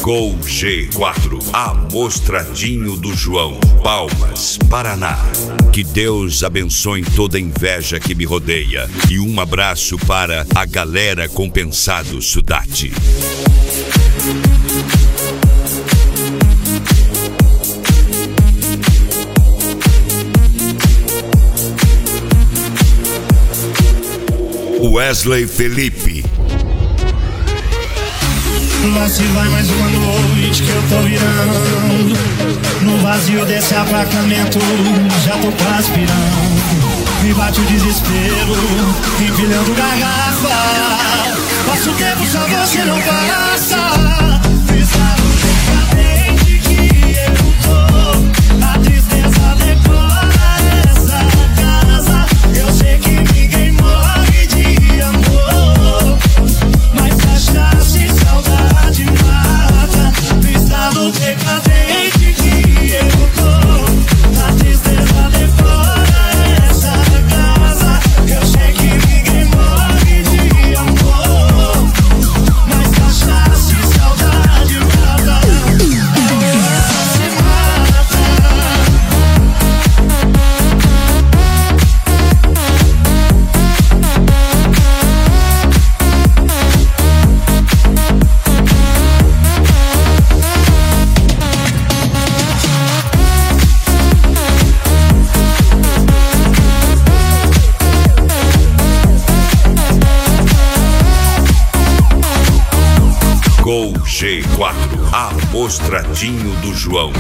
Gol G4, Amostradinho do João, Palmas, Paraná. Que Deus abençoe toda a inveja que me rodeia. E um abraço para a galera Compensado Sudate. Wesley Felipe. Lá se vai mais uma noite que eu tô virando. No vazio desse apartamento já tô quase pirando. Me bate o desespero, empilhando garrafa. Passo o tempo, só você não passa. Estado decadente que eu tô. A tristeza decora essa casa. Eu sei que ninguém morre de amor, mas cachaça e saudade mata. No estado decadente que eu tô. A tristeza decora essa casa. Eu sei que ninguém morre de amor, mas cachaça e saudade mata. Se mata. Gol G4, Amostradinho do João.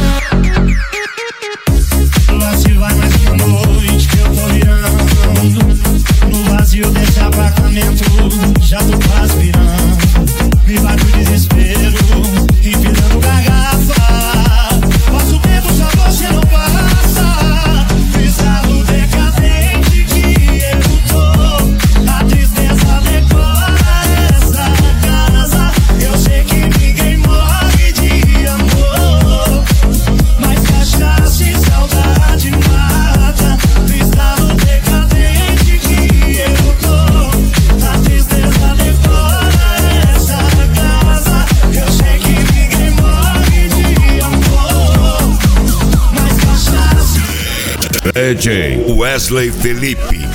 Lá se vai mais uma noite que eu tô virando. No vazio desse apartamento já tô quase virando. Me bate o desespero, empilhando garrafa. Passo o tempo, só você não passa. Estado decadente que eu tô. A tristeza decora essa casa. Eu sei que ninguém morre de amor, mas cachaça e saudade mata. No estado decadente que eu tô. A tristeza decora essa casa. Eu sei que ninguém morre de amor, mas cachaça. DJ Wesley Felipe.